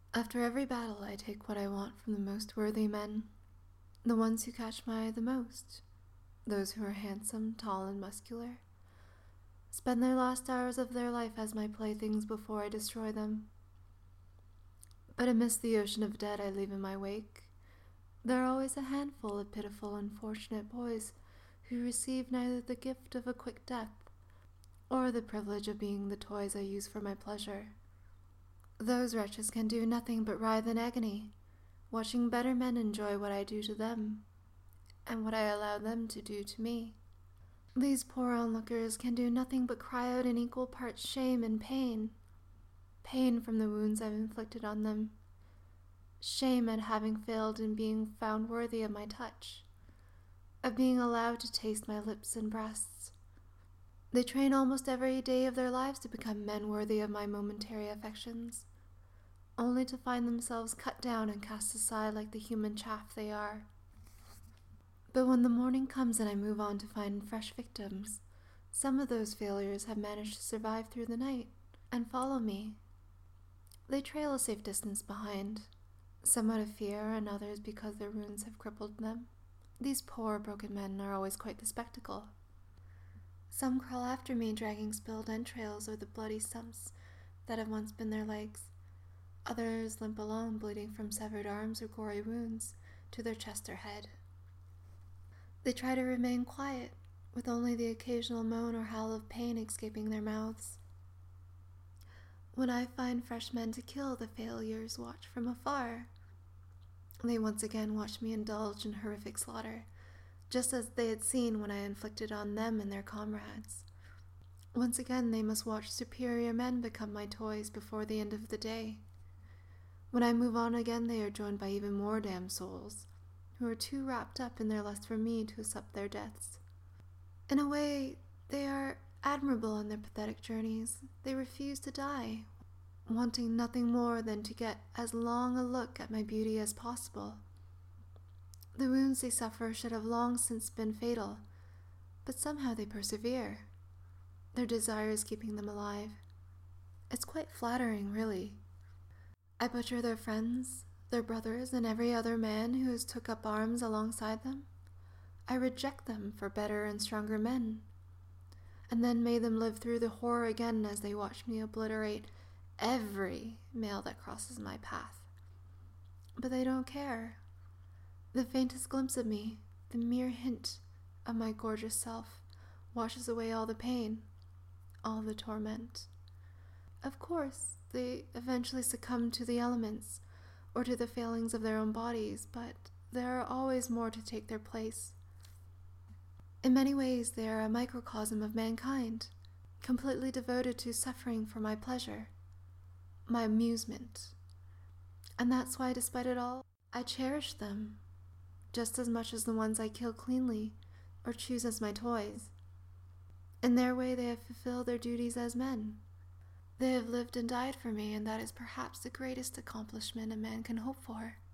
After every battle, I take what I want from the most worthy men, the ones who catch my eye the most, those who are handsome, tall, and muscular. Spend their last hours of their life as my playthings before I destroy them. But amidst the ocean of dead I leave in my wake, there are always a handful of pitiful, unfortunate boys who receive neither the gift of a quick death or the privilege of being the toys I use for my pleasure. Those wretches can do nothing but writhe in agony, watching better men enjoy what I do to them, and what I allow them to do to me. These poor onlookers can do nothing but cry out in equal parts shame and pain. Pain from the wounds I've inflicted on them. Shame at having failed in being found worthy of my touch, of being allowed to taste my lips and breasts. They train almost every day of their lives to become men worthy of my momentary affections, only to find themselves cut down and cast aside like the human chaff they are. But when the morning comes and I move on to find fresh victims, some of those failures have managed to survive through the night and follow me. They trail a safe distance behind, some out of fear and others because their wounds have crippled them. These poor broken men are always quite the spectacle. Some crawl after me dragging spilled entrails or the bloody stumps that have once been their legs. Others limp along, bleeding from severed arms or gory wounds to their chest or head. They try to remain quiet, with only the occasional moan or howl of pain escaping their mouths. When I find fresh men to kill, the failures watch from afar. They once again watch me indulge in horrific slaughter, just as they had seen when I inflicted on them and their comrades. Once again they must watch superior men become my toys before the end of the day. When I move on again, they are joined by even more damned souls, who are too wrapped up in their lust for me to accept their deaths. In a way, they are admirable in their pathetic journeys. They refuse to die, wanting nothing more than to get as long a look at my beauty as possible. The wounds they suffer should have long since been fatal, but somehow they persevere. Their desire is keeping them alive. It's quite flattering, really. I butcher their friends, their brothers, and every other man who has took up arms alongside them. I reject them for better and stronger men, and then made them live through the horror again as they watch me obliterate every male that crosses my path. But they don't care. The faintest glimpse of me, the mere hint of my gorgeous self, washes away all the pain, all the torment. Of course, they eventually succumb to the elements, or to the failings of their own bodies, but there are always more to take their place. In many ways, they are a microcosm of mankind, completely devoted to suffering for my pleasure, my amusement. And that's why, despite it all, I cherish them, just as much as the ones I kill cleanly or choose as my toys. In their way, they have fulfilled their duties as men. They have lived and died for me, and that is perhaps the greatest accomplishment a man can hope for.